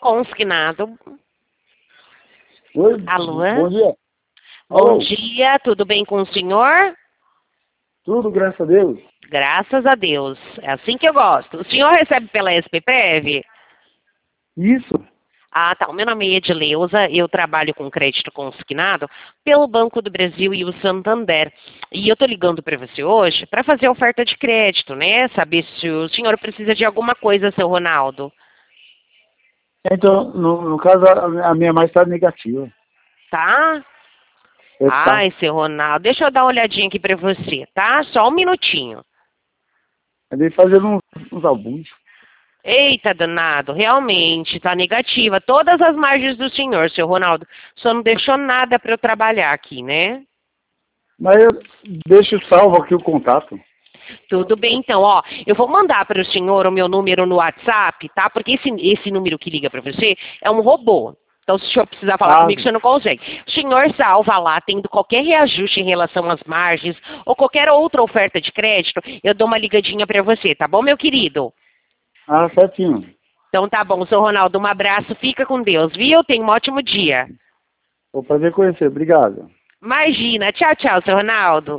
consignado. Oi, Alô? bom dia. Bom Alô? dia, tudo bem com o senhor? Tudo, graças a Deus. Graças a Deus. É assim que eu gosto. O senhor recebe pela SPPV? Isso. Ah, tá. O meu nome é Edileuza, eu trabalho com crédito consignado pelo Banco do Brasil e o Santander. E eu tô ligando para você hoje para fazer oferta de crédito, né? Saber se o senhor precisa de alguma coisa, seu Ronaldo. Então, no caso, a minha mais está negativa. Tá? Tá. Ai, seu Ronaldo, deixa eu dar uma olhadinha aqui para você, tá? Só um minutinho. Andei fazendo uns álbuns. Eita, danado, realmente tá negativa. Todas as margens do senhor, seu Ronaldo. Só não deixou nada para eu trabalhar aqui, né? Mas eu deixo salvo aqui o contato. Tudo bem, então, ó, eu vou mandar para o senhor o meu número no WhatsApp, tá? Porque esse número que liga para você é um robô. Então, se o senhor precisar falar Ah, comigo, você não consegue. O senhor salva lá, tendo qualquer reajuste em relação às margens ou qualquer outra oferta de crédito, eu dou uma ligadinha para você, tá bom, meu querido? certinho. Então tá bom, seu Ronaldo, um abraço, fica com Deus, viu? Tenha um ótimo dia. Foi um prazer conhecer. Obrigado. Imagina, tchau, tchau, seu Ronaldo.